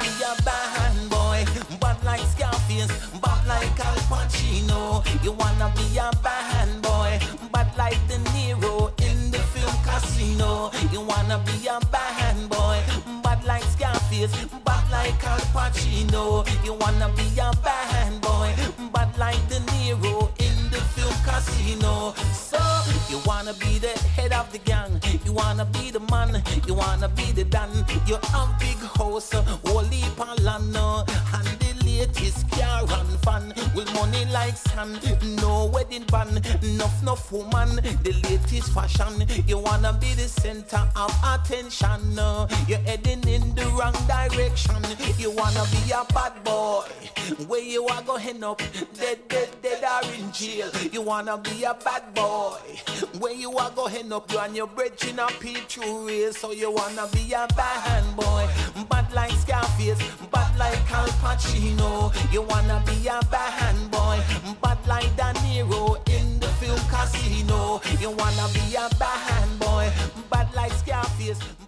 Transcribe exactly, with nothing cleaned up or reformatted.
be a bad boy, bad like Scarface, bad like Al Pacino. You wanna be a bad boy, bad like De Niro in the film Casino. You wanna be a bad boy, bad like Scarface, bad like Al Pacino. You wanna be a bad boy, bad like De Niro in the film Casino. So you wanna be the head of the gang, you wanna be the man, you wanna be the dan. You have big house, whole heap of land, and the latest car and fan with money like sand. No wedding band, enough enough woman, the latest fashion. You wanna be the center of attention. You're heading in the wrong direction. You wanna be a bad boy, where you are going up, dead, dead, dead or in jail. You wanna be a bad boy, where you are going up, you and your brethren a P-true race. So you wanna be a bad boy, bad like Scarface, bad like Al Pacino. You wanna be a bad boy, bad like De Niro in the film Casino. You wanna be a bad boy, bad like Scarface.